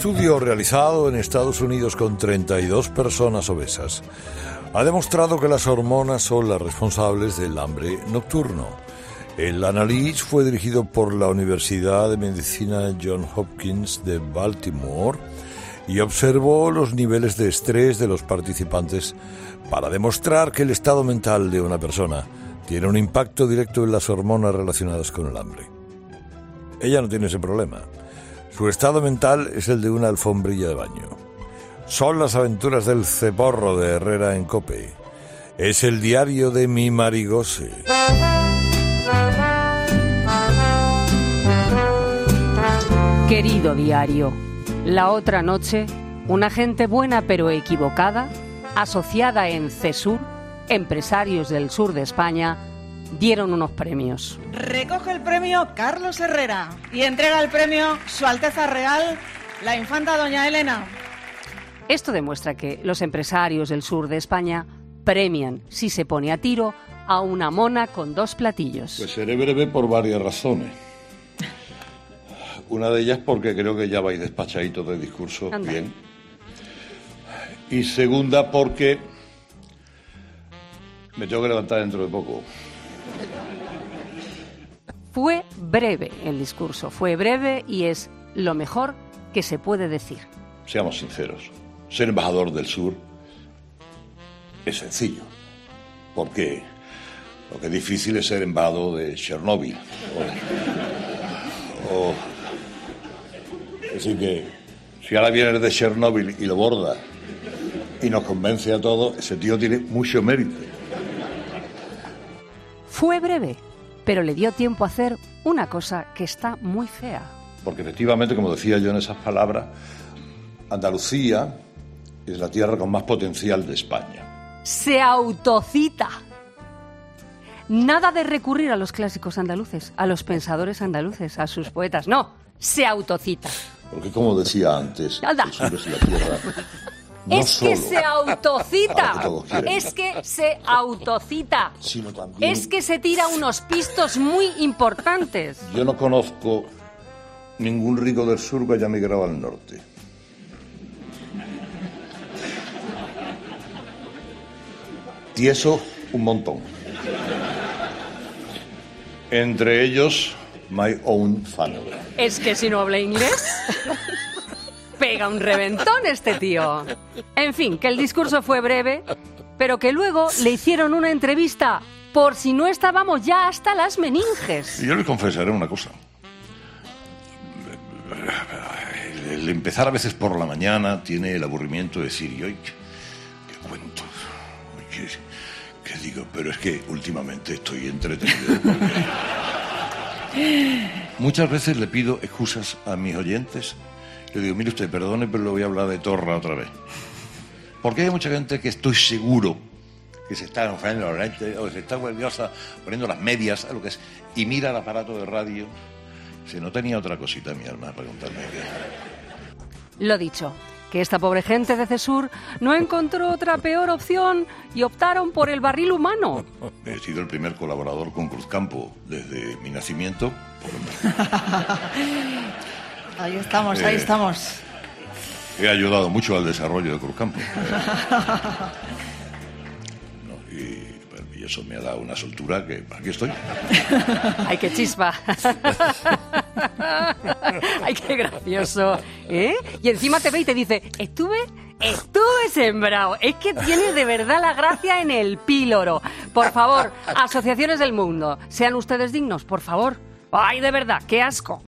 estudio realizado en Estados Unidos con 32 personas obesas ha demostrado que las hormonas son las responsables del hambre nocturno. El análisis fue dirigido por la Universidad de Medicina Johns Hopkins de Baltimore y observó los niveles de estrés de los participantes para demostrar que el estado mental de una persona tiene un impacto directo en las hormonas relacionadas con el hambre. Ella no tiene ese problema. Su estado mental es el de una alfombrilla de baño. Son las aventuras del ceporro de Herrera en COPE. Es el diario de mi Marigose. Querido diario, la otra noche, una gente buena pero equivocada, asociada en CESUR, empresarios del sur de España, dieron unos premios. Recoge el premio Carlos Herrera y entrega el premio Su Alteza Real, la infanta doña Elena. Esto demuestra que los empresarios del sur de España premian, si se pone a tiro, a una mona con 2 platillos. Pues seré breve por varias razones. Una de ellas porque creo que ya vais despachaditos de discurso. Anda. Bien. Y segunda porque me tengo que levantar dentro de poco. Fue breve el discurso, fue breve y es lo mejor que se puede decir. Seamos sinceros, ser embajador del sur es sencillo, porque lo que es difícil es ser embajador de Chernóbil. Así que, si ahora vienes de Chernóbil y lo borda y nos convence a todos, ese tío tiene mucho mérito. Fue breve, pero le dio tiempo a hacer una cosa que está muy fea. Porque efectivamente, como decía yo en esas palabras, Andalucía es la tierra con más potencial de España. Se autocita. Nada de recurrir a los clásicos andaluces, a los pensadores andaluces, a sus poetas. No, se autocita. Porque como decía antes, Anda. el sur es la tierra... No es que solo se autocita. a lo que todos quieren, Es que se autocita. sino también... Es que se tira unos pistos muy importantes. Yo no conozco ningún rico del sur que haya migrado al norte. Y eso, un montón. Entre ellos, my own family. Es que si no habla inglés, pega un reventón este tío. En fin, que el discurso fue breve, pero que luego le hicieron una entrevista por si no estábamos ya hasta las meninges. Yo le confesaré una cosa. El empezar a veces por la mañana tiene el aburrimiento de decir, y hoy, ¿qué cuento? ¿Qué digo? Pero es que últimamente estoy entretenido porque... Muchas veces le pido excusas a mis oyentes. Le digo, mire usted, perdone, pero le voy a hablar de Torra otra vez. Porque hay mucha gente que estoy seguro que se está enfriando los lentes o se está nerviosa poniendo las medias, lo que es, y mira el aparato de radio. Si no tenía otra cosita en mi alma para contarme que... Lo dicho, que esta pobre gente de CESUR no encontró otra peor opción y optaron por el barril humano. He sido el primer colaborador con Cruzcampo desde mi nacimiento. Ahí estamos, ahí estamos. He ayudado mucho al desarrollo de Cruzcampo. Y eso me ha dado una soltura que aquí estoy. ¡Ay, qué chispa! ¡Ay, qué gracioso! ¿Eh? Y encima te ve y te dice, estuve sembrado. Es que tiene de verdad la gracia en el píloro. Por favor, asociaciones del mundo, sean ustedes dignos, por favor. ¡Ay, de verdad, qué asco!